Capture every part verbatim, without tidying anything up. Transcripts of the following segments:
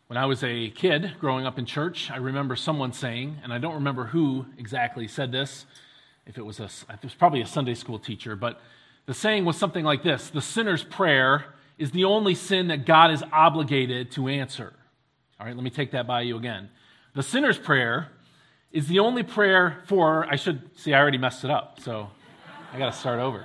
When I was a kid growing up in church, I remember someone saying, and I don't remember who exactly said this, if it was a, it was probably a Sunday school teacher, but the saying was something like this: the sinner's prayer is the only sin that God is obligated to answer. All right, let me take that by you again. The sinner's prayer is the only prayer for, I should, see, I already messed it up, so I got to start over.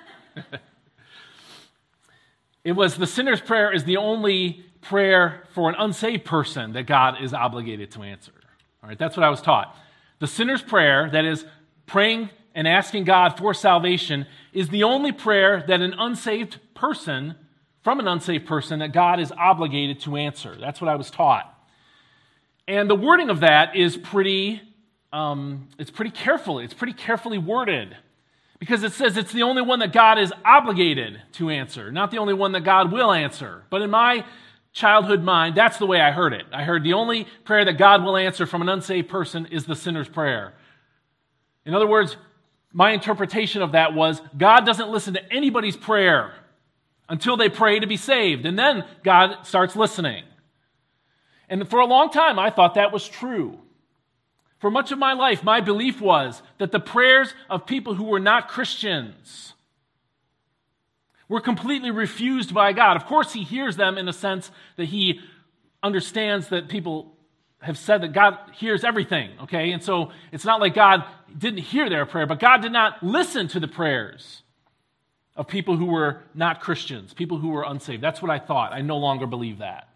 It was the sinner's prayer is the only prayer for an unsaved person that God is obligated to answer. All right, that's what I was taught. The sinner's prayer, that is praying and asking God for salvation, is the only prayer that an unsaved person, from an unsaved person, that God is obligated to answer. That's what I was taught. And the wording of that is pretty, um, it's pretty careful. It's pretty carefully worded. Because it says it's the only one that God is obligated to answer, not the only one that God will answer. But in my childhood mind, that's the way I heard it. I heard the only prayer that God will answer from an unsaved person is the sinner's prayer. In other words, my interpretation of that was God doesn't listen to anybody's prayer until they pray to be saved, and then God starts listening. And for a long time, I thought that was true. For much of my life, my belief was that the prayers of people who were not Christians were completely refused by God. Of course, He hears them in the sense that He understands that people have said that God hears everything, okay? And so it's not like God didn't hear their prayer, but God did not listen to the prayers of people who were not Christians, people who were unsaved. That's what I thought. I no longer believe that.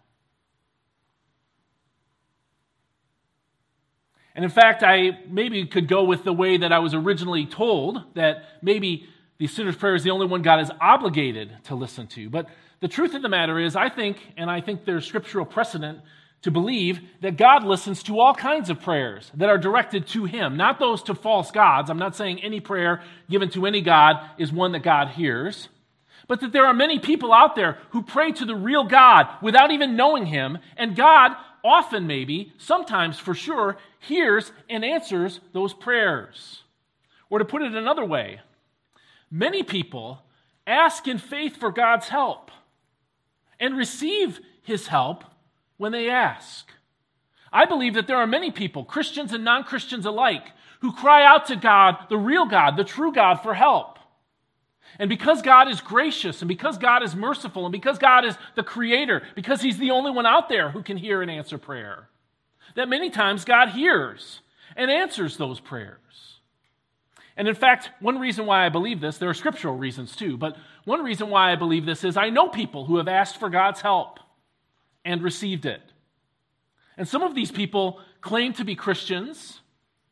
And in fact, I maybe could go with the way that I was originally told, that maybe the sinner's prayer is the only one God is obligated to listen to. But the truth of the matter is, I think, and I think there's scriptural precedent to believe that God listens to all kinds of prayers that are directed to Him, not those to false gods. I'm not saying any prayer given to any God is one that God hears, but that there are many people out there who pray to the real God without even knowing Him, and God often, maybe, sometimes for sure, hears and answers those prayers. Or to put it another way, many people ask in faith for God's help and receive His help when they ask. I believe that there are many people, Christians and non-Christians alike, who cry out to God, the real God, the true God, for help. And because God is gracious, and because God is merciful, and because God is the Creator, because He's the only one out there who can hear and answer prayer, that many times God hears and answers those prayers. And in fact, one reason why I believe this, there are scriptural reasons too, but one reason why I believe this is I know people who have asked for God's help and received it. And some of these people claim to be Christians,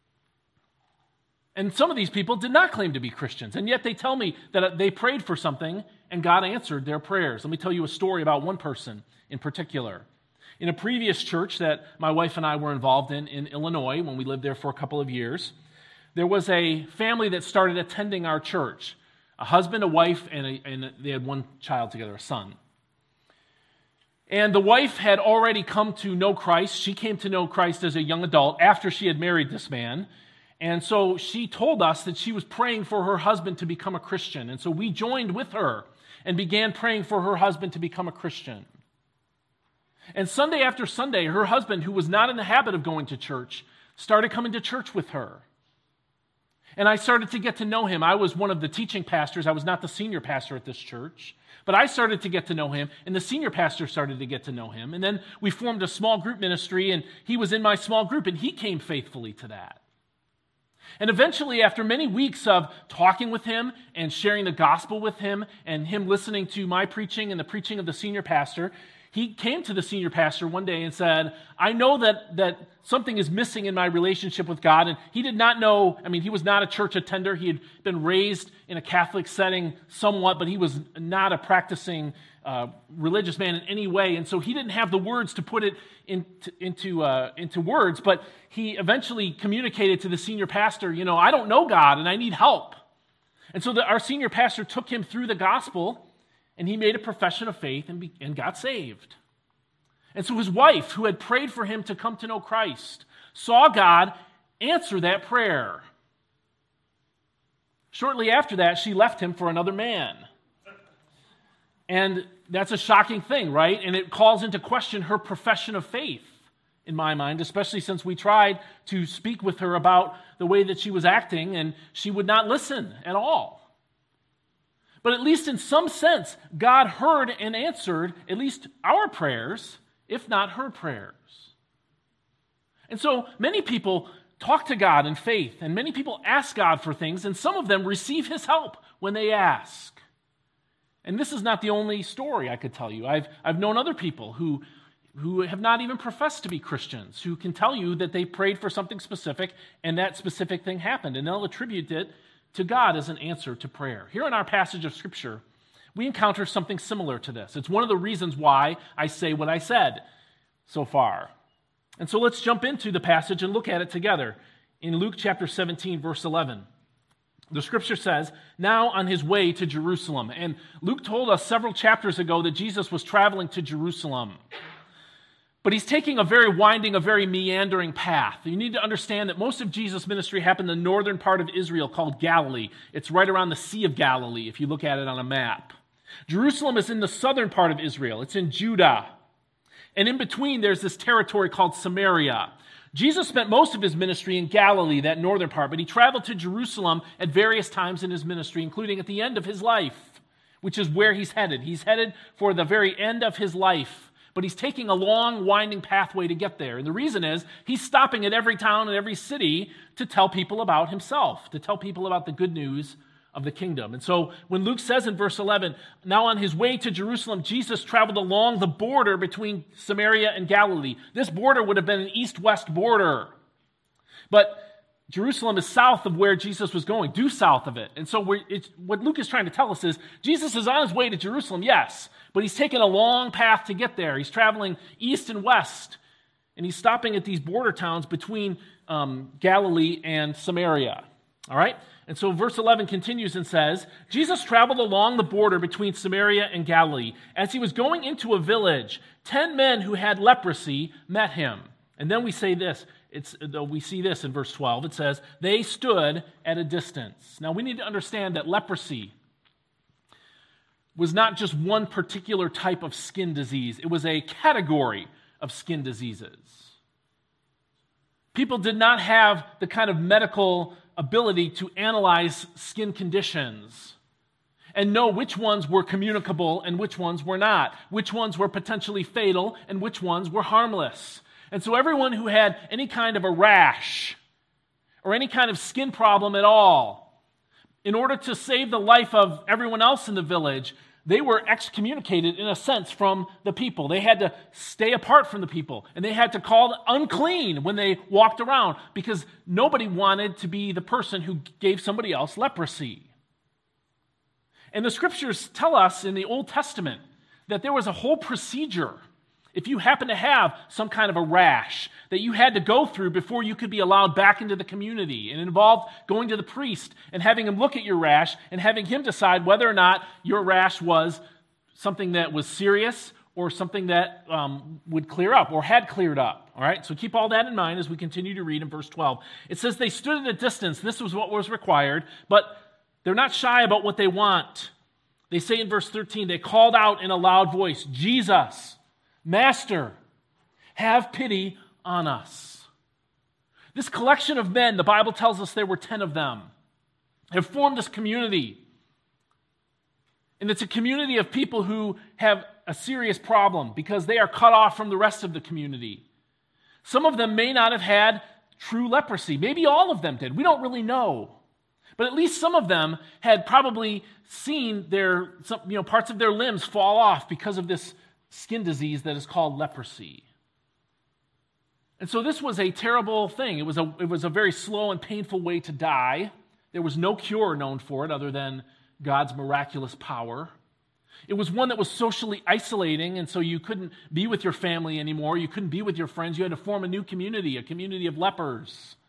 and some of these people did not claim to be Christians, and yet they tell me that they prayed for something and God answered their prayers. Let me tell you a story about one person in particular. In a previous church that my wife and I were involved in in Illinois, when we lived there for a couple of years, there was a family that started attending our church, a husband, a wife, and, a, and they had one child together, a son. And the wife had already come to know Christ. She came to know Christ as a young adult after she had married this man. And so she told us that she was praying for her husband to become a Christian. And so we joined with her and began praying for her husband to become a Christian. And Sunday after Sunday, her husband, who was not in the habit of going to church, started coming to church with her. And I started to get to know him. I was one of the teaching pastors. I was not the senior pastor at this church. But I started to get to know him, and the senior pastor started to get to know him. And then we formed a small group ministry, and he was in my small group, and he came faithfully to that. And eventually, after many weeks of talking with him and sharing the gospel with him and him listening to my preaching and the preaching of the senior pastor, he came to the senior pastor one day and said, I know that, that something is missing in my relationship with God. And he did not know, I mean, he was not a church attender. He had been raised in a Catholic setting somewhat, but he was not a practicing uh, religious man in any way. And so he didn't have the words to put it into, into, uh, into words, but he eventually communicated to the senior pastor, you know, I don't know God and I need help. And so the, our senior pastor took him through the gospel, and he made a profession of faith and, be, and got saved. And so his wife, who had prayed for him to come to know Christ, saw God answer that prayer. Shortly after that, she left him for another man. And that's a shocking thing, right? And it calls into question her profession of faith, in my mind, especially since we tried to speak with her about the way that she was acting, and she would not listen at all. But at least in some sense, God heard and answered at least our prayers, if not her prayers. And so many people talk to God in faith, and many people ask God for things, and some of them receive his help when they ask. And this is not the only story I could tell you. I've, I've known other people who, who have not even professed to be Christians, who can tell you that they prayed for something specific, and that specific thing happened, and they'll attribute it to God as an answer to prayer. Here in our passage of Scripture, we encounter something similar to this. It's one of the reasons why I say what I said so far. And so let's jump into the passage and look at it together. In Luke chapter seventeen, verse eleven, the Scripture says, now on his way to Jerusalem. And Luke told us several chapters ago that Jesus was traveling to Jerusalem. But he's taking a very winding, a very meandering path. You need to understand that most of Jesus' ministry happened in the northern part of Israel called Galilee. It's right around the Sea of Galilee, if you look at it on a map. Jerusalem is in the southern part of Israel. It's in Judah. And in between, there's this territory called Samaria. Jesus spent most of his ministry in Galilee, that northern part, but he traveled to Jerusalem at various times in his ministry, including at the end of his life, which is where he's headed. He's headed for the very end of his life, but he's taking a long, winding pathway to get there. And the reason is he's stopping at every town and every city to tell people about himself, to tell people about the good news of the kingdom. And so when Luke says in verse eleven, now on his way to Jerusalem, Jesus traveled along the border between Samaria and Galilee. This border would have been an east-west border. But Jerusalem is south of where Jesus was going, due south of it. And so we're, it's, what Luke is trying to tell us is Jesus is on his way to Jerusalem, yes, but he's taken a long path to get there. He's traveling east and west, and he's stopping at these border towns between um, Galilee and Samaria. All right? And so verse eleven continues and says, Jesus traveled along the border between Samaria and Galilee. As he was going into a village, ten men who had leprosy met him. And then we say this, it's, we see this in verse twelve. It says, they stood at a distance. Now we need to understand that leprosy was not just one particular type of skin disease. It was a category of skin diseases. People did not have the kind of medical ability to analyze skin conditions and know which ones were communicable and which ones were not, which ones were potentially fatal and which ones were harmless. And so everyone who had any kind of a rash or any kind of skin problem at all, in order to save the life of everyone else in the village, they were excommunicated in a sense from the people. They had to stay apart from the people, and they had to call unclean when they walked around because nobody wanted to be the person who gave somebody else leprosy. And the Scriptures tell us in the Old Testament that there was a whole procedure if you happen to have some kind of a rash that you had to go through before you could be allowed back into the community. And it involved going to the priest and having him look at your rash and having him decide whether or not your rash was something that was serious or something that um, would clear up or had cleared up. All right, so keep all that in mind as we continue to read in verse twelve. It says they stood at a distance. This was what was required, but they're not shy about what they want. They say in verse thirteen, they called out in a loud voice, Jesus, Master, have pity on us. This collection of men, the Bible tells us there were ten of them, have formed this community. And it's a community of people who have a serious problem because they are cut off from the rest of the community. Some of them may not have had true leprosy. Maybe all of them did. We don't really know. But at least some of them had probably seen their, some, you know, parts of their limbs fall off because of this skin disease that is called leprosy. And so this was a terrible thing. It was a, it was a very slow and painful way to die. There was no cure known for it other than God's miraculous power. It was one that was socially isolating, and so you couldn't be with your family anymore. You couldn't be with your friends. You had to form a new community, a community of lepers.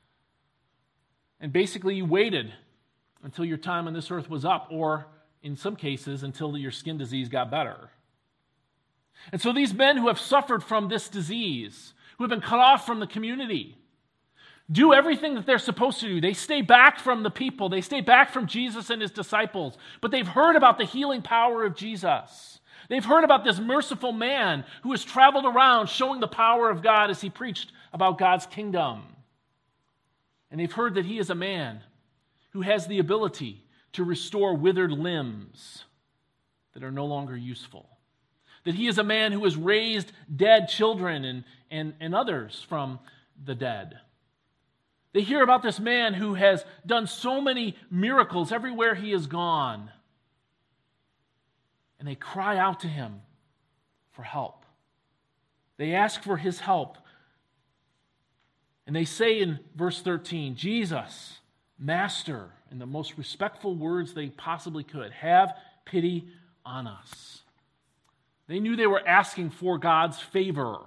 And basically you waited until your time on this earth was up, or in some cases, until your skin disease got better. And so these men who have suffered from this disease, who have been cut off from the community, do everything that they're supposed to do. They stay back from the people. They stay back from Jesus and his disciples. But they've heard about the healing power of Jesus. They've heard about this merciful man who has traveled around showing the power of God as he preached about God's kingdom. And they've heard that he is a man who has the ability to restore withered limbs that are no longer useful. That he is a man who has raised dead children and, and, and others from the dead. They hear about this man who has done so many miracles everywhere he has gone. And they cry out to him for help. They ask for his help. And they say in verse thirteen, Jesus, Master, in the most respectful words they possibly could, have pity on us. They knew they were asking for God's favor.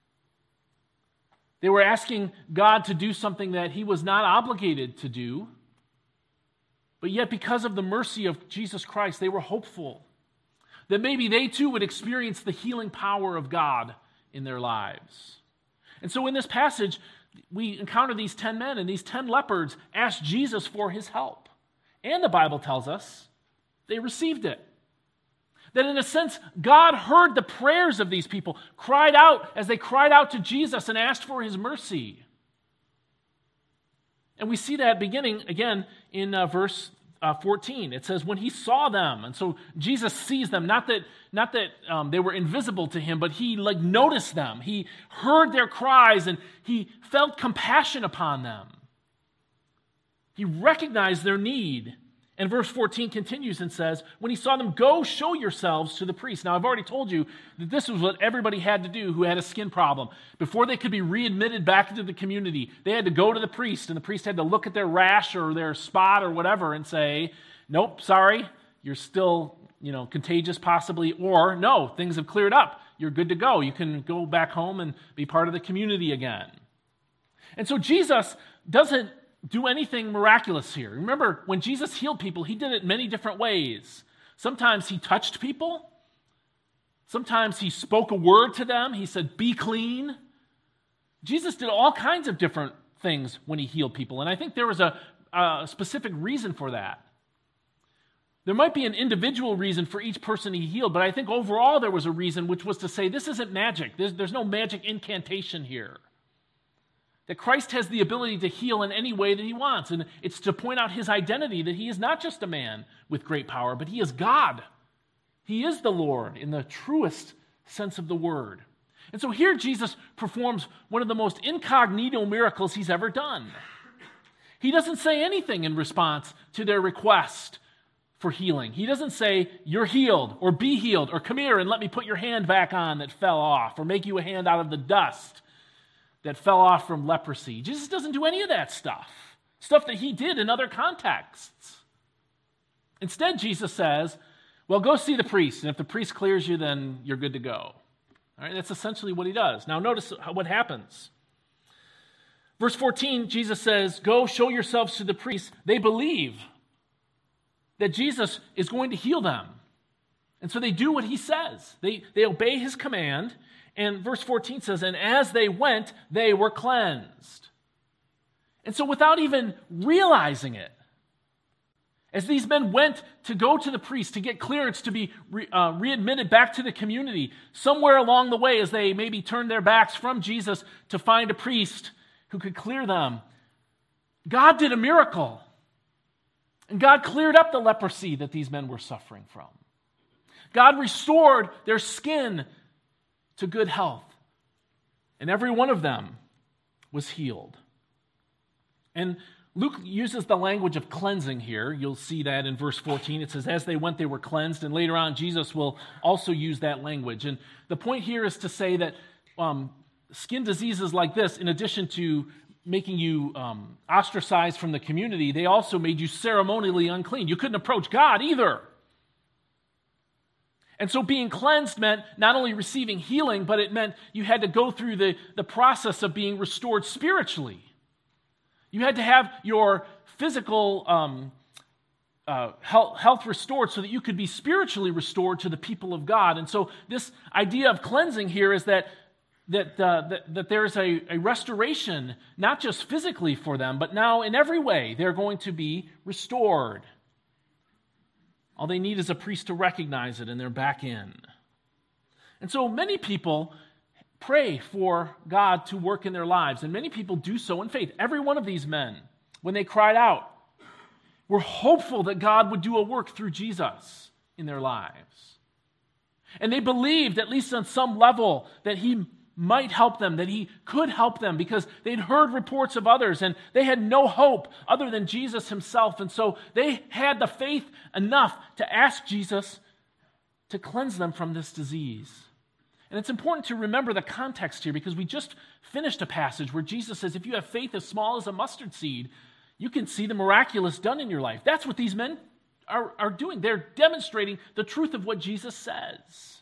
They were asking God to do something that he was not obligated to do. But yet, because of the mercy of Jesus Christ, they were hopeful that maybe they too would experience the healing power of God in their lives. And so in this passage, we encounter these ten men, and these ten lepers asked Jesus for his help. And the Bible tells us they received it. That in a sense, God heard the prayers of these people, cried out as they cried out to Jesus and asked for his mercy. And we see that beginning again in uh, verse uh, fourteen. It says, when he saw them, and so Jesus sees them, not that, not that um, they were invisible to him, but he like noticed them. He heard their cries and he felt compassion upon them. He recognized their need. And verse fourteen continues and says, when he saw them, go show yourselves to the priest. Now, I've already told you that this was what everybody had to do who had a skin problem. Before they could be readmitted back into the community, they had to go to the priest, and the priest had to look at their rash or their spot or whatever and say, nope, sorry, you're still, you know, contagious possibly, or no, things have cleared up. You're good to go. You can go back home and be part of the community again. And so Jesus doesn't do anything miraculous here. Remember, when Jesus healed people, he did it many different ways. Sometimes he touched people. Sometimes he spoke a word to them. He said, be clean. Jesus did all kinds of different things when he healed people, and I think there was a, a specific reason for that. There might be an individual reason for each person he healed, but I think overall there was a reason, which was to say, this isn't magic. There's, there's no magic incantation here. That Christ has the ability to heal in any way that he wants. And it's to point out his identity, that he is not just a man with great power, but he is God. He is the Lord in the truest sense of the word. And so here Jesus performs one of the most incognito miracles he's ever done. He doesn't say anything in response to their request for healing. He doesn't say, you're healed, or be healed, or come here and let me put your hand back on that fell off, or make you a hand out of the dust that fell off from leprosy. Jesus doesn't do any of that stuff. Stuff that he did in other contexts. Instead, Jesus says, well, go see the priest, and if the priest clears you, then you're good to go. All right, that's essentially what he does. Now notice what happens. Verse fourteen, Jesus says, go show yourselves to the priest. They believe that Jesus is going to heal them. And so they do what he says. They, they obey his command. And verse fourteen says, and as they went, they were cleansed. And so without even realizing it, as these men went to go to the priest to get clearance to be re, uh, readmitted back to the community, somewhere along the way as they maybe turned their backs from Jesus to find a priest who could clear them, God did a miracle. And God cleared up the leprosy that these men were suffering from. God restored their skin to good health. And every one of them was healed. And Luke uses the language of cleansing here. You'll see that in verse fourteen. It says, as they went, they were cleansed. And later on, Jesus will also use that language. And the point here is to say that um, skin diseases like this, in addition to making you um, ostracized from the community, they also made you ceremonially unclean. You couldn't approach God either. And so being cleansed meant not only receiving healing, but it meant you had to go through the, the process of being restored spiritually. You had to have your physical um, uh, health, health restored so that you could be spiritually restored to the people of God. And so this idea of cleansing here is that that uh, that, that there is a, a restoration, not just physically for them, but now in every way they're going to be restored. All they need is a priest to recognize it, and they're back in. And so many people pray for God to work in their lives, and many people do so in faith. Every one of these men, when they cried out, were hopeful that God would do a work through Jesus in their lives. And they believed, at least on some level, that he might help them, that he could help them, because they'd heard reports of others, and they had no hope other than Jesus himself. And so they had the faith enough to ask Jesus to cleanse them from this disease. And it's important to remember the context here, because we just finished a passage where Jesus says, if you have faith as small as a mustard seed, you can see the miraculous done in your life. That's what these men are, are doing. They're demonstrating the truth of what Jesus says.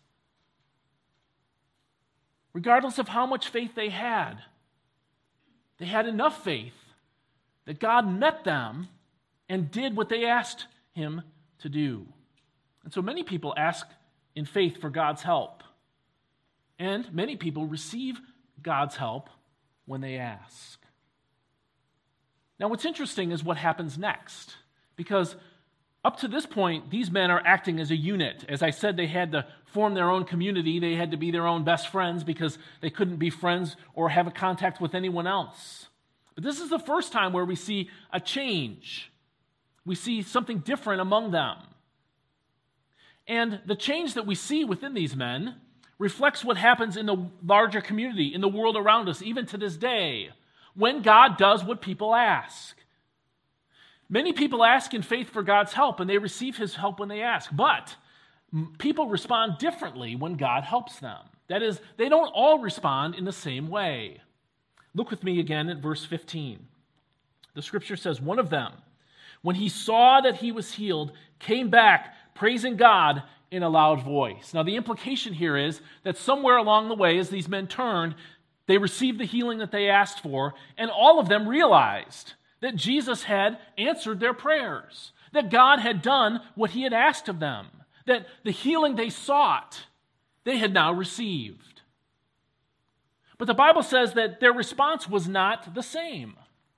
Regardless of how much faith they had, they had enough faith that God met them and did what they asked him to do. And so many people ask in faith for God's help. And many people receive God's help when they ask. Now, what's interesting is what happens next. Because up to this point, these men are acting as a unit. As I said, they had to form their own community. They had to be their own best friends because they couldn't be friends or have a contact with anyone else. But this is the first time where we see a change. We see something different among them. And the change that we see within these men reflects what happens in the larger community, in the world around us, even to this day, when God does what people ask. Many people ask in faith for God's help, and they receive his help when they ask. But people respond differently when God helps them. That is, they don't all respond in the same way. Look with me again at verse fifteen. The scripture says, one of them, when he saw that he was healed, came back praising God in a loud voice. Now, the implication here is that somewhere along the way, as these men turned, they received the healing that they asked for, and all of them realized that Jesus had answered their prayers, that God had done what he had asked of them, that the healing they sought, they had now received. But the Bible says that their response was not the same.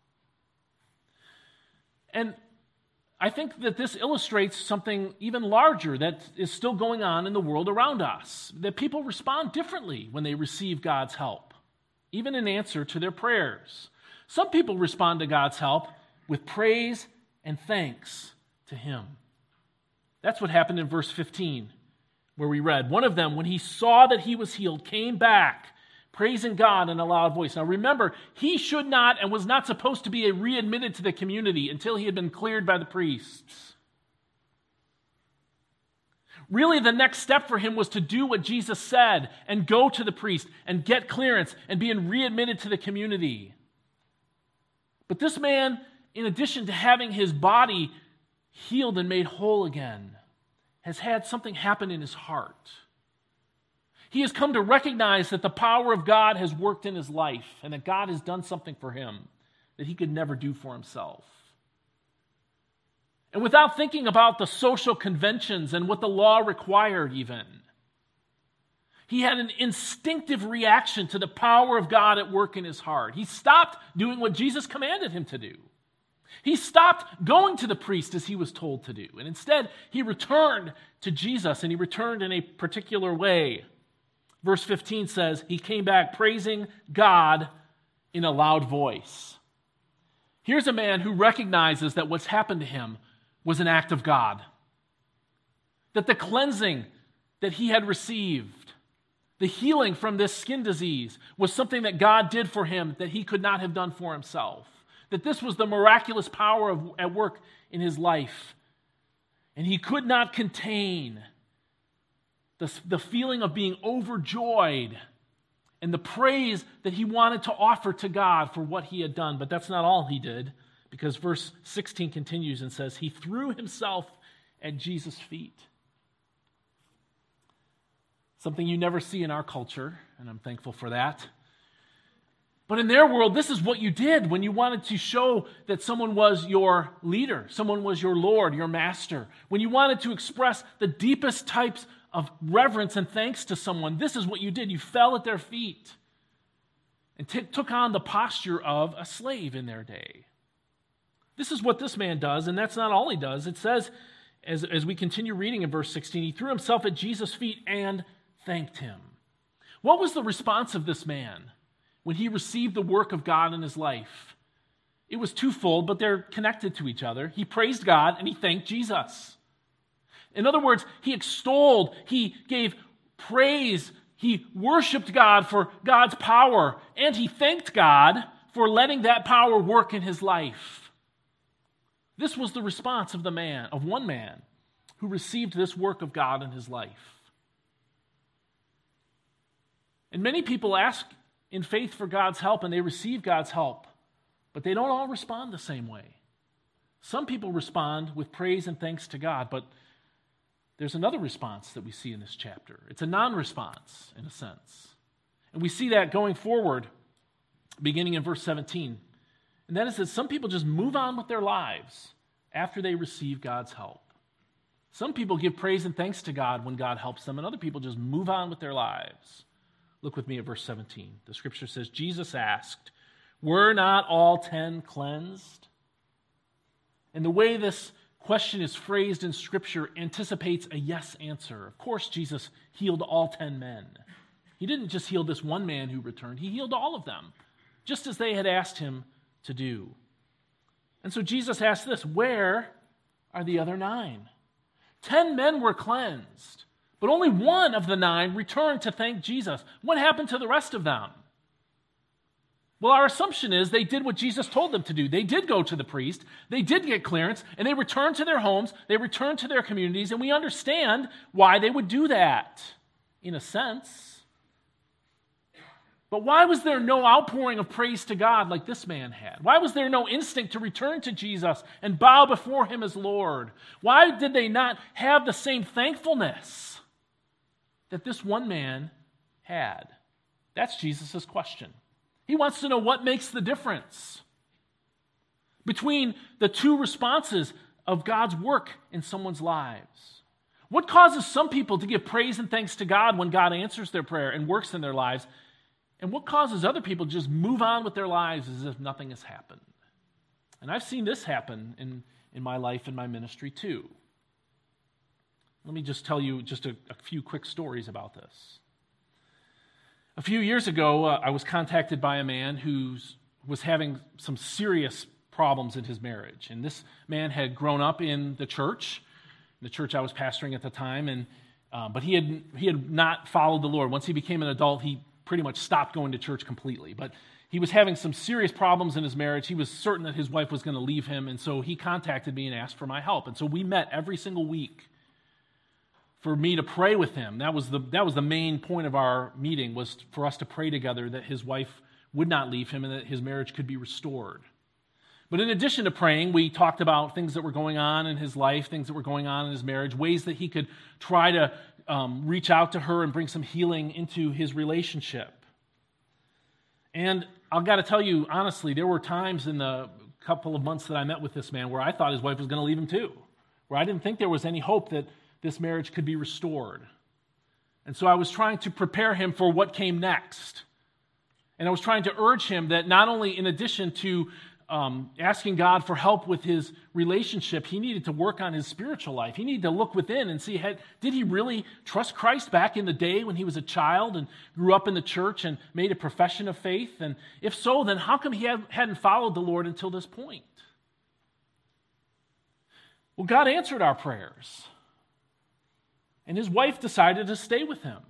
And I think that this illustrates something even larger that is still going on in the world around us, that people respond differently when they receive God's help, even in answer to their prayers. Some people respond to God's help with praise and thanks to him. That's what happened in verse fifteen, where we read, one of them, when he saw that he was healed, came back, praising God in a loud voice. Now remember, he should not and was not supposed to be readmitted to the community until he had been cleared by the priests. Really, the next step for him was to do what Jesus said and go to the priest and get clearance and being readmitted to the community. But this man, in addition to having his body healed and made whole again, has had something happen in his heart. He has come to recognize that the power of God has worked in his life and that God has done something for him that he could never do for himself. And without thinking about the social conventions and what the law required even, he had an instinctive reaction to the power of God at work in his heart. He stopped doing what Jesus commanded him to do. He stopped going to the priest as he was told to do. And instead, he returned to Jesus, and he returned in a particular way. Verse fifteen says, he came back praising God in a loud voice. Here's a man who recognizes that what's happened to him was an act of God. That the cleansing that he had received, the healing from this skin disease, was something that God did for him that he could not have done for himself. That this was the miraculous power of, at work in his life. And he could not contain the, the feeling of being overjoyed and the praise that he wanted to offer to God for what he had done. But that's not all he did, because verse sixteen continues and says, he threw himself at Jesus' feet. Something you never see in our culture, and I'm thankful for that. But in their world, this is what you did when you wanted to show that someone was your leader, someone was your Lord, your master. When you wanted to express the deepest types of reverence and thanks to someone, this is what you did. You fell at their feet and t- took on the posture of a slave in their day. This is what this man does, and that's not all he does. It says, as, as we continue reading in verse sixteen, he threw himself at Jesus' feet and thanked him. What was the response of this man when he received the work of God in his life? It was twofold, but they're connected to each other. He praised God and he thanked Jesus. In other words, he extolled, he gave praise, he worshiped God for God's power, and he thanked God for letting that power work in his life. This was the response of the man, of one man who received this work of God in his life. And many people ask in faith for God's help, and they receive God's help, but they don't all respond the same way. Some people respond with praise and thanks to God, but there's another response that we see in this chapter. It's a non-response, in a sense. And we see that going forward, beginning in verse seventeen. And that is that some people just move on with their lives after they receive God's help. Some people give praise and thanks to God when God helps them, and other people just move on with their lives. Look with me at verse seventeen. The scripture says, Jesus asked, "Were not all ten cleansed?" And the way this question is phrased in Scripture anticipates a yes answer. Of course, Jesus healed all ten men. He didn't just heal this one man who returned. He healed all of them, just as they had asked him to do. And so Jesus asked this, where are the other nine? Ten men were cleansed, but only one of the nine returned to thank Jesus. What happened to the rest of them? Well, our assumption is they did what Jesus told them to do. They did go to the priest, they did get clearance, and they returned to their homes, they returned to their communities, and we understand why they would do that, in a sense. But why was there no outpouring of praise to God like this man had? Why was there no instinct to return to Jesus and bow before him as Lord? Why did they not have the same thankfulness that this one man had? That's Jesus' question. He wants to know what makes the difference between the two responses of God's work in someone's lives. What causes some people to give praise and thanks to God when God answers their prayer and works in their lives? And what causes other people to just move on with their lives as if nothing has happened? And I've seen this happen in, in my life and my ministry too. Let me just tell you just a, a few quick stories about this. A few years ago, uh, I was contacted by a man who was having some serious problems in his marriage. And this man had grown up in the church, the church I was pastoring at the time, and uh, but he had he had not followed the Lord. Once he became an adult, he pretty much stopped going to church completely. But he was having some serious problems in his marriage. He was certain that his wife was going to leave him, and so he contacted me and asked for my help. And so we met every single week for me to pray with him. That was the that was the main point of our meeting, was for us to pray together that his wife would not leave him and that his marriage could be restored. But in addition to praying, we talked about things that were going on in his life, things that were going on in his marriage, ways that he could try to um, reach out to her and bring some healing into his relationship. And I've got to tell you, honestly, there were times in the couple of months that I met with this man where I thought his wife was going to leave him too, where I didn't think there was any hope that this marriage could be restored. And so I was trying to prepare him for what came next. And I was trying to urge him that not only in addition to um, asking God for help with his relationship, he needed to work on his spiritual life. He needed to look within and see, had, did he really trust Christ back in the day when he was a child and grew up in the church and made a profession of faith? And if so, then how come he had, hadn't followed the Lord until this point? Well, God answered our prayers. And his wife decided to stay with him.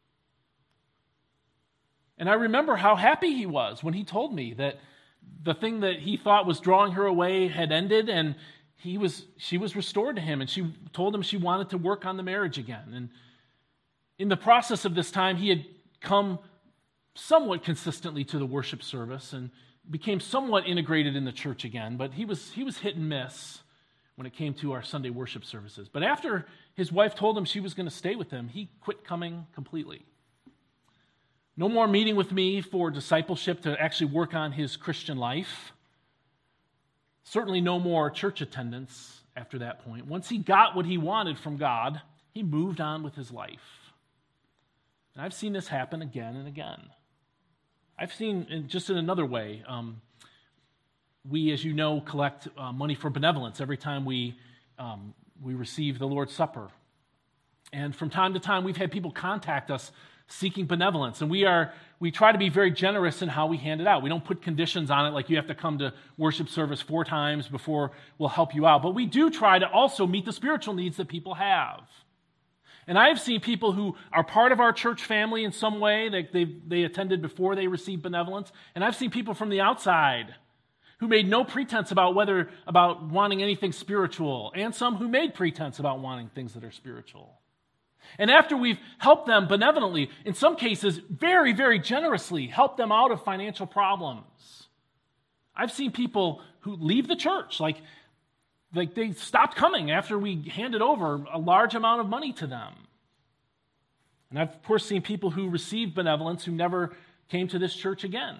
And I remember how happy he was when he told me that the thing that he thought was drawing her away had ended, and he was she was restored to him, and she told him she wanted to work on the marriage again. And in the process of this time, he had come somewhat consistently to the worship service and became somewhat integrated in the church again, but he was he was hit and miss when it came to our Sunday worship services. But after his wife told him she was going to stay with him, he quit coming completely. No more meeting with me for discipleship to actually work on his Christian life. Certainly no more church attendance after that point. Once he got what he wanted from God, he moved on with his life. And I've seen this happen again and again. I've seen, in, just in another way, um, we, as you know, collect uh, money for benevolence every time we um, we receive the Lord's Supper. And from time to time, we've had people contact us seeking benevolence. And we are we try to be very generous in how we hand it out. We don't put conditions on it like you have to come to worship service four times before we'll help you out. But we do try to also meet the spiritual needs that people have. And I have seen people who are part of our church family in some way, that they, they attended before they received benevolence. And I've seen people from the outside who made no pretense about whether about wanting anything spiritual, and some who made pretense about wanting things that are spiritual. And after we've helped them benevolently, in some cases very, very generously, helped them out of financial problems, I've seen people who leave the church, like, like they stopped coming after we handed over a large amount of money to them. And I've, of course, seen people who received benevolence who never came to this church again.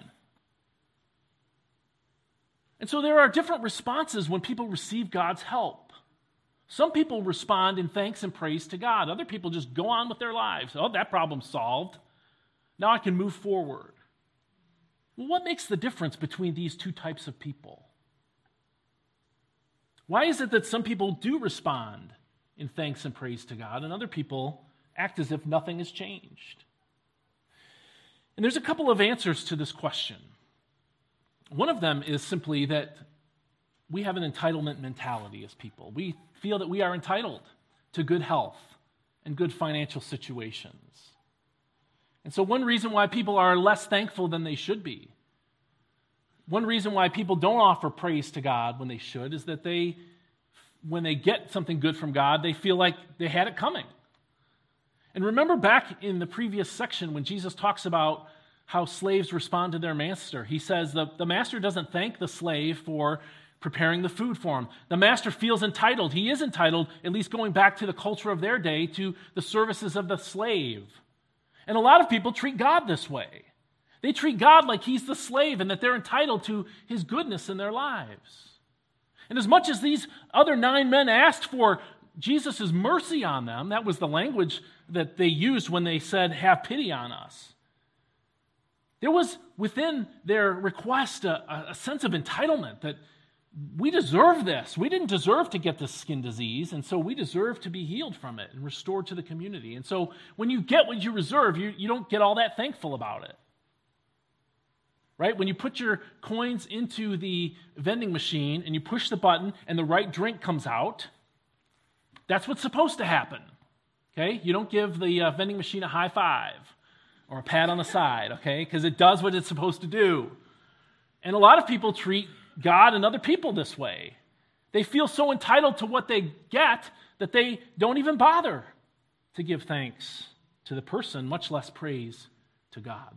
And so there are different responses when people receive God's help. Some people respond in thanks and praise to God. Other people just go on with their lives. Oh, that problem's solved. Now I can move forward. Well, what makes the difference between these two types of people? Why is it that some people do respond in thanks and praise to God and other people act as if nothing has changed? And there's a couple of answers to this question. One of them is simply that we have an entitlement mentality as people. We feel that we are entitled to good health and good financial situations. And so one reason why people are less thankful than they should be, one reason why people don't offer praise to God when they should, is that they, when they get something good from God, they feel like they had it coming. And remember back in the previous section when Jesus talks about how slaves respond to their master. He says the, the master doesn't thank the slave for preparing the food for him. The master feels entitled. He is entitled, at least going back to the culture of their day, to the services of the slave. And a lot of people treat God this way. They treat God like he's the slave and that they're entitled to his goodness in their lives. And as much as these other nine men asked for Jesus' mercy on them, that was the language that they used when they said, "Have pity on us." There was within their request a, a sense of entitlement that we deserve this. We didn't deserve to get this skin disease, and so we deserve to be healed from it and restored to the community. And so when you get what you reserve, you, you don't get all that thankful about it. Right? When you put your coins into the vending machine and you push the button and the right drink comes out, that's what's supposed to happen. Okay? You don't give the uh, vending machine a high five or a pat on the side, okay? Because it does what it's supposed to do. And a lot of people treat God and other people this way. They feel so entitled to what they get that they don't even bother to give thanks to the person, much less praise to God.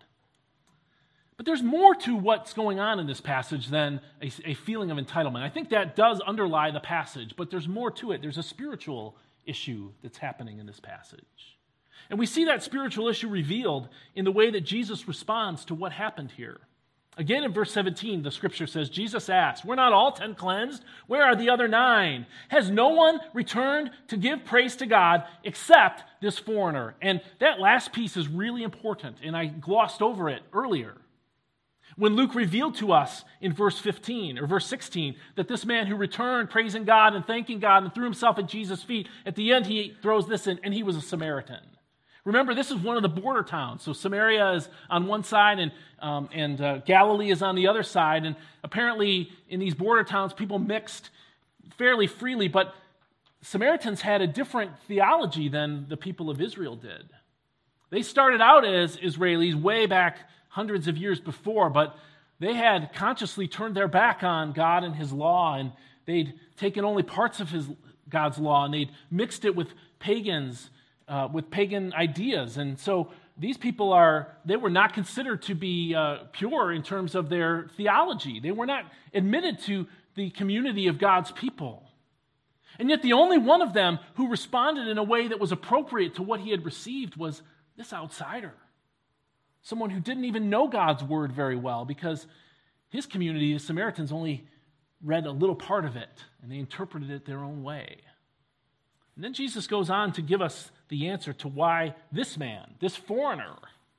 But there's more to what's going on in this passage than a, a feeling of entitlement. I think that does underlie the passage, but there's more to it. There's a spiritual issue that's happening in this passage. And we see that spiritual issue revealed in the way that Jesus responds to what happened here. Again, in verse seventeen, the scripture says, Jesus asked, "Were not all ten cleansed? Where are the other nine? Has no one returned to give praise to God except this foreigner?" And that last piece is really important, and I glossed over it earlier. When Luke revealed to us in verse fifteen or verse sixteen that this man who returned praising God and thanking God and threw himself at Jesus' feet, at the end he throws this in, and he was a Samaritan. Remember, this is one of the border towns. So Samaria is on one side and, um, and uh, Galilee is on the other side. And apparently in these border towns, people mixed fairly freely, but Samaritans had a different theology than the people of Israel did. They started out as Israelis way back hundreds of years before, but they had consciously turned their back on God and his law, and they'd taken only parts of his God's law, and they'd mixed it with pagans, uh, with pagan ideas. And so these people are, they were not considered to be uh, pure in terms of their theology. They were not admitted to the community of God's people. And yet the only one of them who responded in a way that was appropriate to what he had received was this outsider. Someone who didn't even know God's word very well, because his community, the Samaritans, only read a little part of it, and they interpreted it their own way. And then Jesus goes on to give us the answer to why this man, this foreigner,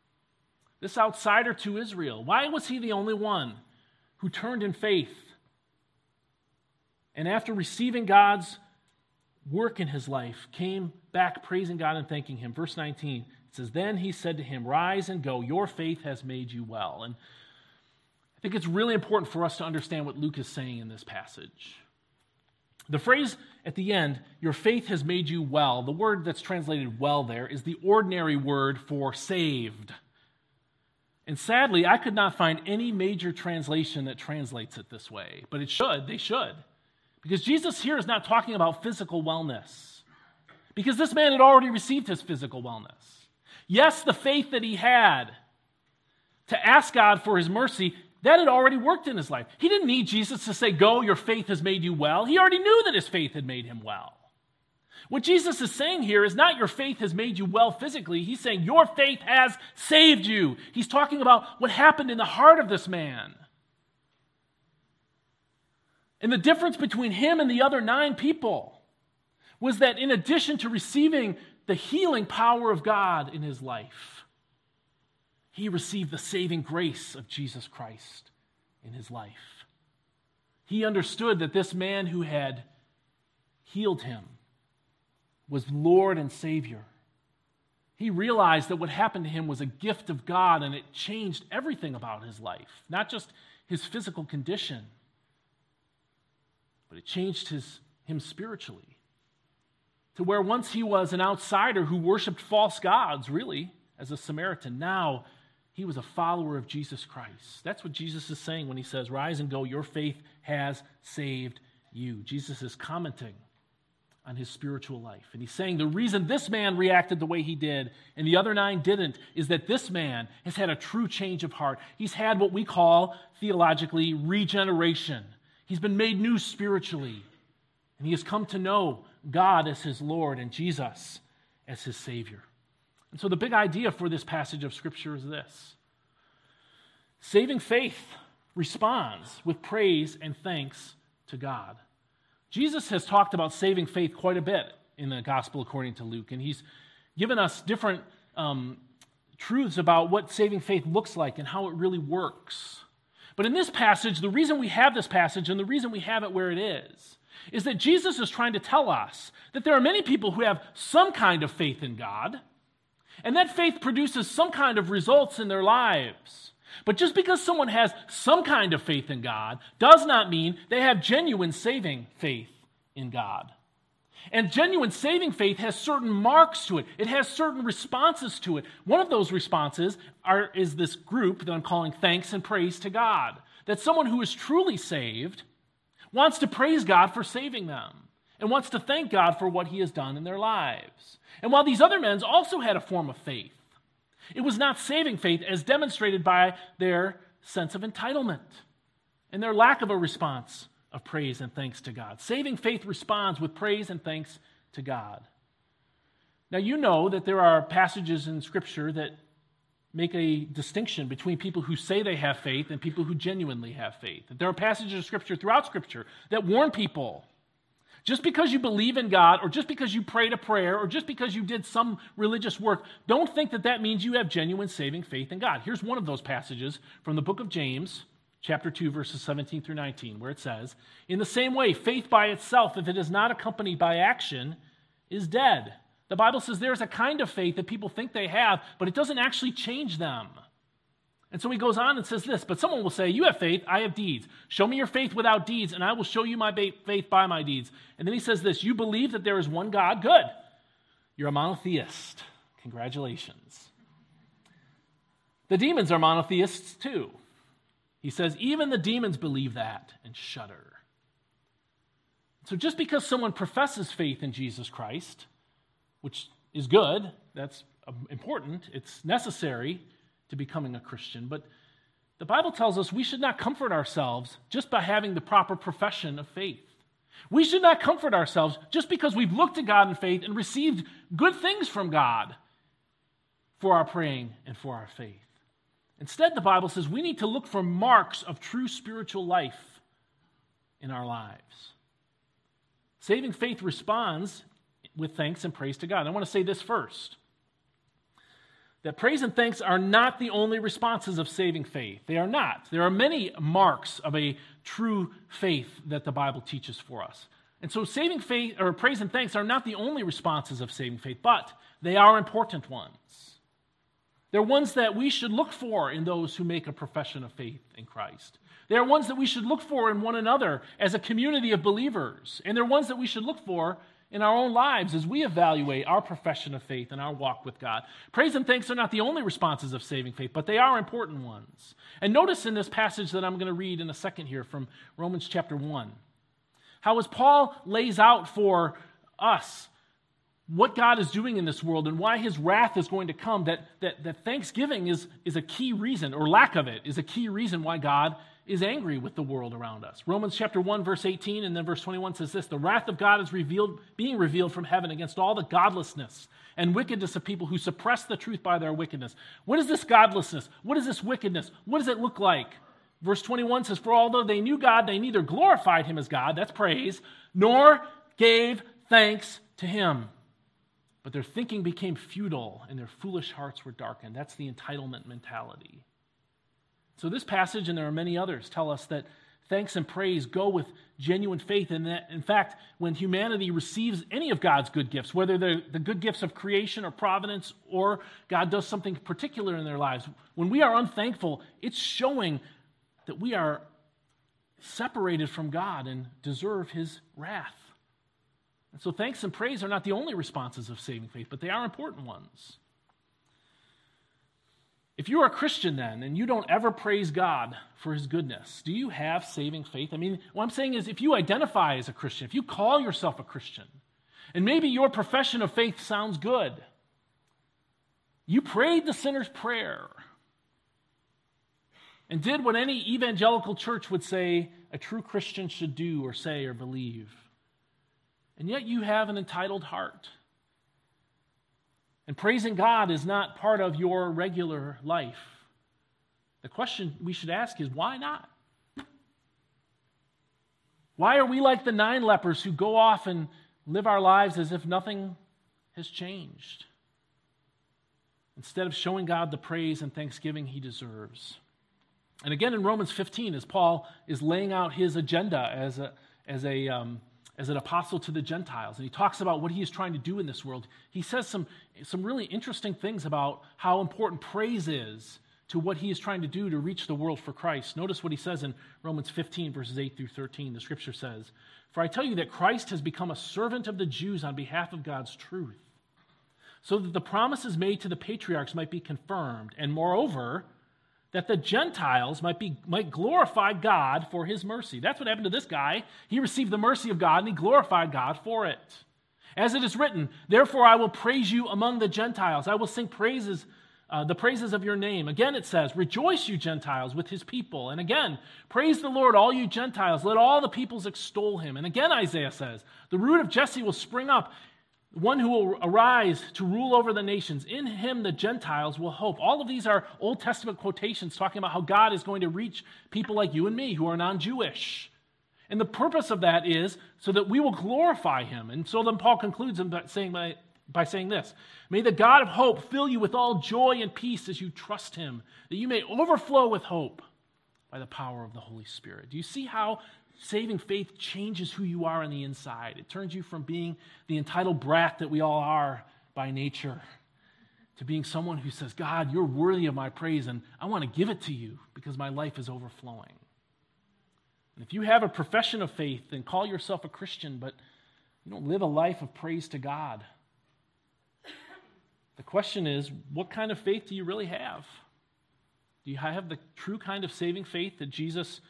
this outsider to Israel, why was he the only one who turned in faith? And after receiving God's work in his life, came back praising God and thanking him. Verse nineteen, It says, then he said to him, rise and go, your faith has made you well. And I think it's really important for us to understand what Luke is saying in this passage. The phrase at the end, your faith has made you well, the word that's translated well there is the ordinary word for saved. And sadly, I could not find any major translation that translates it this way, but it should, they should. Because Jesus here is not talking about physical wellness, because this man had already received his physical wellness. Yes, the faith that he had to ask God for his mercy, that had already worked in his life. He didn't need Jesus to say, go, your faith has made you well. He already knew that his faith had made him well. What Jesus is saying here is not your faith has made you well physically. He's saying your faith has saved you. He's talking about what happened in the heart of this man. And the difference between him and the other nine people was that in addition to receiving the healing power of God in his life, he received the saving grace of Jesus Christ in his life. He understood that this man who had healed him was Lord and Savior. He realized that what happened to him was a gift of God, and it changed everything about his life, not just his physical condition, but it changed his, him spiritually. To where once he was an outsider who worshiped false gods, really, as a Samaritan, now he was a follower of Jesus Christ. That's what Jesus is saying when he says, rise and go, your faith has saved you. Jesus is commenting on his spiritual life. And he's saying the reason this man reacted the way he did and the other nine didn't is that this man has had a true change of heart. He's had what we call theologically regeneration. He's been made new spiritually. And he has come to know God as his Lord and Jesus as his Savior. And so the big idea for this passage of Scripture is this. Saving faith responds with praise and thanks to God. Jesus has talked about saving faith quite a bit in the Gospel according to Luke, and he's given us different um, truths about what saving faith looks like and how it really works. But in this passage, the reason we have this passage and the reason we have it where it is, is that Jesus is trying to tell us that there are many people who have some kind of faith in God, and that faith produces some kind of results in their lives. But just because someone has some kind of faith in God does not mean they have genuine saving faith in God. And genuine saving faith has certain marks to it. It has certain responses to it. One of those responses are, is this group that I'm calling thanks and praise to God. That someone who is truly saved wants to praise God for saving them and wants to thank God for what he has done in their lives. And while these other men also had a form of faith, it was not saving faith as demonstrated by their sense of entitlement and their lack of a response of praise and thanks to God. Saving faith responds with praise and thanks to God. Now, you know that there are passages in Scripture that make a distinction between people who say they have faith and people who genuinely have faith. There are passages of Scripture throughout Scripture that warn people, just because you believe in God, or just because you prayed a prayer, or just because you did some religious work, don't think that that means you have genuine saving faith in God. Here's one of those passages from the book of James, chapter two, verses seventeen through nineteen, where it says, in the same way, faith by itself, if it is not accompanied by action, is dead. The Bible says there's a kind of faith that people think they have, but it doesn't actually change them. And so he goes on and says this, but someone will say, you have faith, I have deeds. Show me your faith without deeds, and I will show you my faith by my deeds. And then he says this, you believe that there is one God? Good. You're a monotheist. Congratulations. The demons are monotheists too. He says, even the demons believe that and shudder. So just because someone professes faith in Jesus Christ, which is good, that's important, it's necessary to becoming a Christian, but the Bible tells us we should not comfort ourselves just by having the proper profession of faith. We should not comfort ourselves just because we've looked to God in faith and received good things from God for our praying and for our faith. Instead, the Bible says we need to look for marks of true spiritual life in our lives. Saving faith responds with thanks and praise to God. I want to say this first, that praise and thanks are not the only responses of saving faith. They are not. There are many marks of a true faith that the Bible teaches for us. And so saving faith, or praise and thanks, are not the only responses of saving faith, but they are important ones. They're ones that we should look for in those who make a profession of faith in Christ. They're ones that we should look for in one another as a community of believers. And they're ones that we should look for in our own lives as we evaluate our profession of faith and our walk with God. Praise and thanks are not the only responses of saving faith, but they are important ones. And notice in this passage that I'm going to read in a second here from Romans chapter one, how as Paul lays out for us what God is doing in this world and why his wrath is going to come, that, that, that thanksgiving is, is a key reason, or lack of it is a key reason why God is angry with the world around us. Romans chapter one, verse eighteen, and then verse twenty-one says this: the wrath of God is revealed, being revealed from heaven against all the godlessness and wickedness of people who suppress the truth by their wickedness. What is this godlessness? What is this wickedness? What does it look like? Verse twenty-one says, for although they knew God, they neither glorified him as God, that's praise, nor gave thanks to him. But their thinking became futile, and their foolish hearts were darkened. That's the entitlement mentality. So this passage, and there are many others, tell us that thanks and praise go with genuine faith, and that, in fact, when humanity receives any of God's good gifts, whether they're the good gifts of creation or providence, or God does something particular in their lives, when we are unthankful, it's showing that we are separated from God and deserve his wrath. And so thanks and praise are not the only responses of saving faith, but they are important ones. If you are a Christian then, and you don't ever praise God for his goodness, do you have saving faith? I mean, what I'm saying is, if you identify as a Christian, if you call yourself a Christian, and maybe your profession of faith sounds good, you prayed the sinner's prayer, and did what any evangelical church would say a true Christian should do or say or believe, and yet you have an entitled heart. And praising God is not part of your regular life. The question we should ask is, why not? Why are we like the nine lepers who go off and live our lives as if nothing has changed, instead of showing God the praise and thanksgiving he deserves? And again in Romans fifteen, as Paul is laying out his agenda as a, as a um, as an apostle to the Gentiles, and he talks about what he is trying to do in this world, he says some, some really interesting things about how important praise is to what he is trying to do to reach the world for Christ. Notice what he says in Romans fifteen, verses eight through thirteen. The scripture says, for I tell you that Christ has become a servant of the Jews on behalf of God's truth, so that the promises made to the patriarchs might be confirmed, and moreover, that the Gentiles might be might glorify God for his mercy. That's what happened to this guy. He received the mercy of God, and he glorified God for it. As it is written, therefore I will praise you among the Gentiles. I will sing praises, uh, the praises of your name. Again it says, rejoice you Gentiles with his people. And again, praise the Lord, all you Gentiles. Let all the peoples extol him. And again Isaiah says, the root of Jesse will spring up, one who will arise to rule over the nations. In him the Gentiles will hope. All of these are Old Testament quotations talking about how God is going to reach people like you and me who are non-Jewish. And the purpose of that is so that we will glorify him. And so then Paul concludes by saying, by, by saying this: may the God of hope fill you with all joy and peace as you trust him, that you may overflow with hope by the power of the Holy Spirit. Do you see how saving faith changes who you are on the inside? It turns you from being the entitled brat that we all are by nature to being someone who says, God, you're worthy of my praise, and I want to give it to you because my life is overflowing. And if you have a profession of faith, then call yourself a Christian, but you don't live a life of praise to God. The question is, what kind of faith do you really have? Do you have the true kind of saving faith that Jesus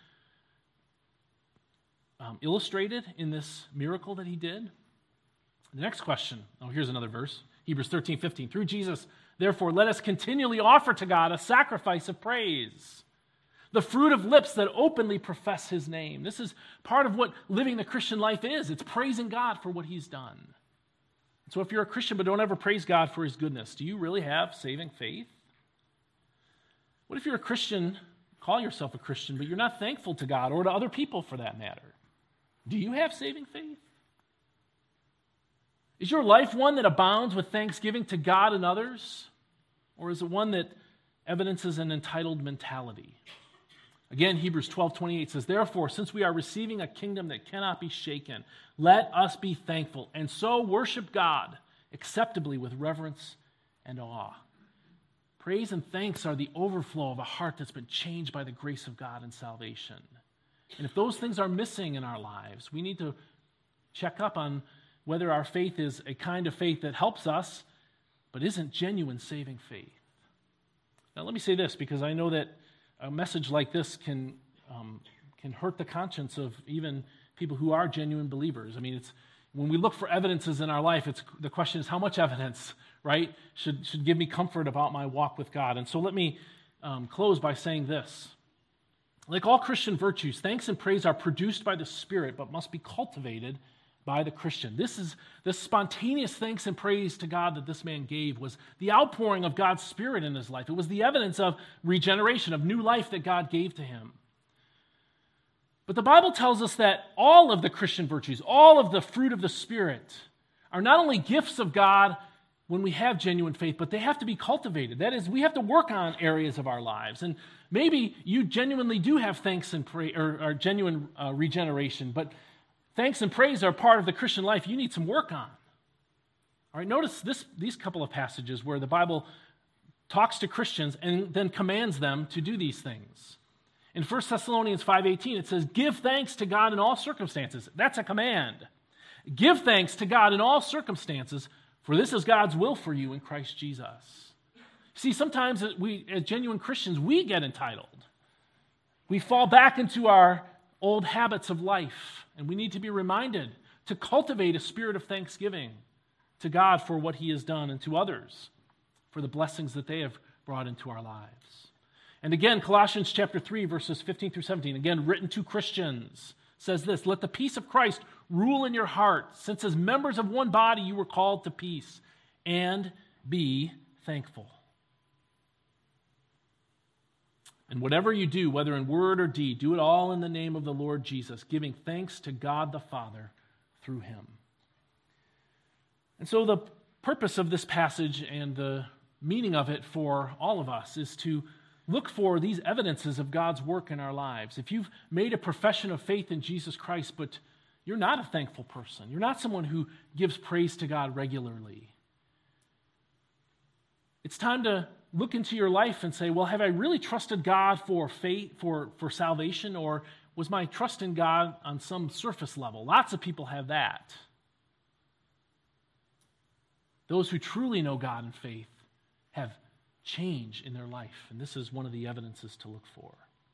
Um, illustrated in this miracle that he did? The next question, oh, here's another verse, Hebrews thirteen fifteen. Through Jesus, therefore, let us continually offer to God a sacrifice of praise, the fruit of lips that openly profess his name. This is part of what living the Christian life is. It's praising God for what he's done. So if you're a Christian but don't ever praise God for his goodness, do you really have saving faith? What if you're a Christian, call yourself a Christian, but you're not thankful to God or to other people for that matter? Do you have saving faith? Is your life one that abounds with thanksgiving to God and others? Or is it one that evidences an entitled mentality? Again, Hebrews twelve twenty-eight says, therefore, since we are receiving a kingdom that cannot be shaken, let us be thankful, and so worship God acceptably with reverence and awe. Praise and thanks are the overflow of a heart that's been changed by the grace of God and salvation. And if those things are missing in our lives, we need to check up on whether our faith is a kind of faith that helps us, but isn't genuine saving faith. Now, let me say this, because I know that a message like this can um, can hurt the conscience of even people who are genuine believers. I mean, it's when we look for evidences in our life, it's the question is how much evidence, right, should should give me comfort about my walk with God. And so let me um, close by saying this. Like all Christian virtues, thanks and praise are produced by the Spirit, but must be cultivated by the Christian. This is this spontaneous thanks and praise to God that this man gave was the outpouring of God's Spirit in his life. It was the evidence of regeneration, of new life that God gave to him. But the Bible tells us that all of the Christian virtues, all of the fruit of the Spirit, are not only gifts of God when we have genuine faith, but they have to be cultivated. That is, we have to work on areas of our lives. And maybe you genuinely do have thanks and praise, or, or genuine uh, regeneration, but thanks and praise are part of the Christian life you need some work on. All right, notice this, these couple of passages where the Bible talks to Christians and then commands them to do these things. In First Thessalonians five eighteen, it says, give thanks to God in all circumstances. That's a command. Give thanks to God in all circumstances, for this is God's will for you in Christ Jesus. See, sometimes we, as genuine Christians, we get entitled. We fall back into our old habits of life, and we need to be reminded to cultivate a spirit of thanksgiving to God for what he has done and to others for the blessings that they have brought into our lives. And again, Colossians chapter three, verses fifteen through seventeen, again, written to Christians, says this, let the peace of Christ rule in your heart, since as members of one body you were called to peace, and be thankful. And whatever you do, whether in word or deed, do it all in the name of the Lord Jesus, giving thanks to God the Father through him. And so the purpose of this passage and the meaning of it for all of us is to look for these evidences of God's work in our lives. If you've made a profession of faith in Jesus Christ, but you're not a thankful person, you're not someone who gives praise to God regularly, it's time to look into your life and say, well, have I really trusted God for faith, for, for salvation, or was my trust in God on some surface level? Lots of people have that. Those who truly know God in faith have change in their life, and this is one of the evidences to look for.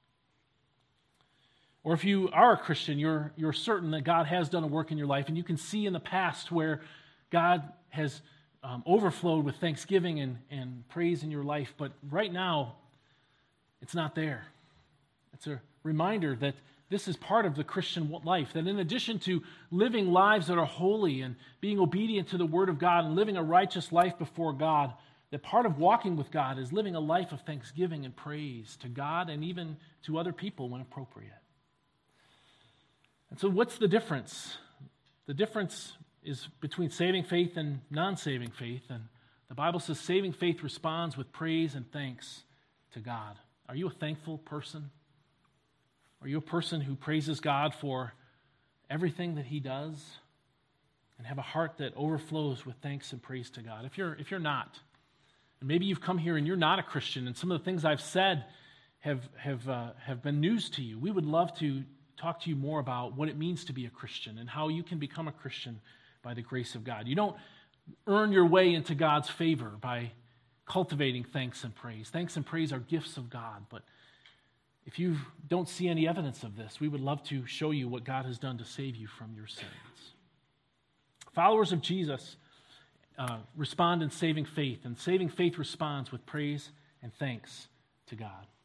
Or if you are a Christian, you're, you're certain that God has done a work in your life, and you can see in the past where God has um, overflowed with thanksgiving and, and praise in your life, but right now, it's not there. It's a reminder that this is part of the Christian life, that in addition to living lives that are holy and being obedient to the Word of God and living a righteous life before God, that part of walking with God is living a life of thanksgiving and praise to God and even to other people when appropriate. And so what's the difference? The difference is between saving faith and non-saving faith. And the Bible says saving faith responds with praise and thanks to God. Are you a thankful person? Are you a person who praises God for everything that he does and have a heart that overflows with thanks and praise to God? If you're, if you're not, and maybe you've come here and you're not a Christian, and some of the things I've said have, have, uh, have been news to you, we would love to talk to you more about what it means to be a Christian and how you can become a Christian by the grace of God. You don't earn your way into God's favor by cultivating thanks and praise. Thanks and praise are gifts of God, but if you don't see any evidence of this, we would love to show you what God has done to save you from your sins. Followers of Jesus uh, respond in saving faith, and saving faith responds with praise and thanks to God.